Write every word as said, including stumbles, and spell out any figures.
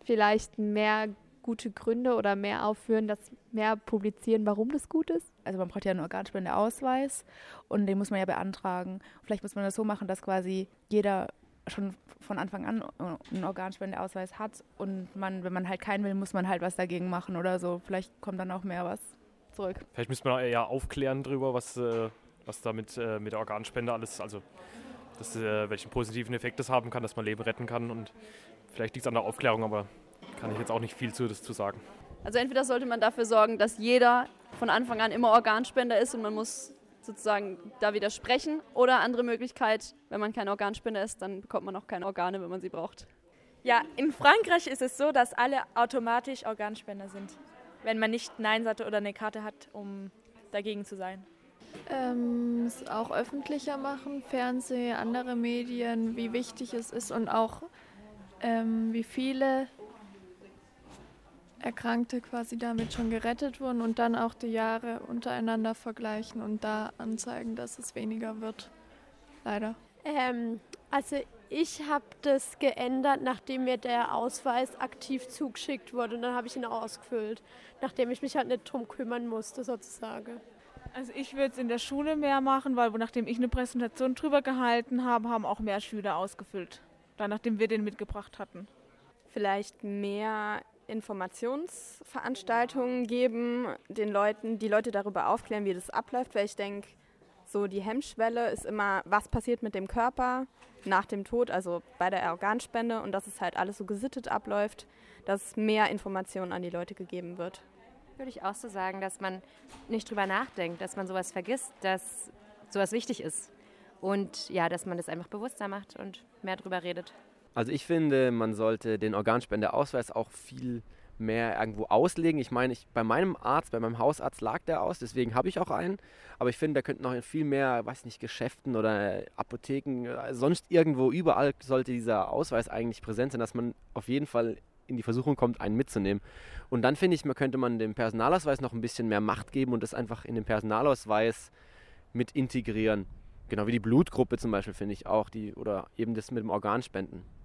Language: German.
vielleicht mehr gute Gründe oder mehr aufführen, das mehr publizieren, warum das gut ist? Also man braucht ja einen Organspendeausweis und den muss man ja beantragen. Vielleicht muss man das so machen, dass quasi jeder schon von Anfang an einen Organspendeausweis hat und man, wenn man halt keinen will, muss man halt was dagegen machen oder so. Vielleicht kommt dann auch mehr was zurück. Vielleicht müsste man eher aufklären darüber, was, äh, was da mit, äh, mit der Organspende alles, also das, äh, welchen positiven Effekt das haben kann, dass man Leben retten kann, und vielleicht liegt es an der Aufklärung, aber kann ich jetzt auch nicht viel zu, das zu sagen. Also entweder sollte man dafür sorgen, dass jeder von Anfang an immer Organspender ist und man muss sozusagen da widersprechen, oder andere Möglichkeit, wenn man kein Organspender ist, dann bekommt man auch keine Organe, wenn man sie braucht. Ja, in Frankreich ist es so, dass alle automatisch Organspender sind, wenn man nicht Nein sagt oder eine Karte hat, um dagegen zu sein. Ähm, es auch öffentlicher machen, Fernsehen, andere Medien, wie wichtig es ist und auch ähm, wie viele Erkrankte quasi damit schon gerettet wurden, und dann auch die Jahre untereinander vergleichen und da anzeigen, dass es weniger wird. Leider. Ähm, also ich habe das geändert, nachdem mir der Ausweis aktiv zugeschickt wurde, und dann habe ich ihn auch ausgefüllt, nachdem ich mich halt nicht drum kümmern musste sozusagen. Also ich würde es in der Schule mehr machen, weil nachdem ich eine Präsentation drüber gehalten habe, haben auch mehr Schüler ausgefüllt, dann nachdem wir den mitgebracht hatten. Vielleicht mehr Informationsveranstaltungen geben, den Leuten, die Leute darüber aufklären, wie das abläuft, weil ich denke, so die Hemmschwelle ist immer, was passiert mit dem Körper nach dem Tod, also bei der Organspende, und dass es halt alles so gesittet abläuft, dass mehr Informationen an die Leute gegeben wird. Würde ich auch so sagen, dass man nicht drüber nachdenkt, dass man sowas vergisst, dass sowas wichtig ist, und ja, dass man das einfach bewusster macht und mehr drüber redet. Also ich finde, man sollte den Organspendeausweis auch viel mehr irgendwo auslegen. Ich meine, ich, bei meinem Arzt, bei meinem Hausarzt lag der aus, deswegen habe ich auch einen. Aber ich finde, da könnten noch in viel mehr, weiß nicht, Geschäften oder Apotheken, sonst irgendwo, überall sollte dieser Ausweis eigentlich präsent sein, dass man auf jeden Fall in die Versuchung kommt, einen mitzunehmen. Und dann finde ich, man könnte man dem Personalausweis noch ein bisschen mehr Macht geben und das einfach in den Personalausweis mit integrieren. Genau wie die Blutgruppe zum Beispiel, finde ich auch, die, oder eben das mit dem Organspenden.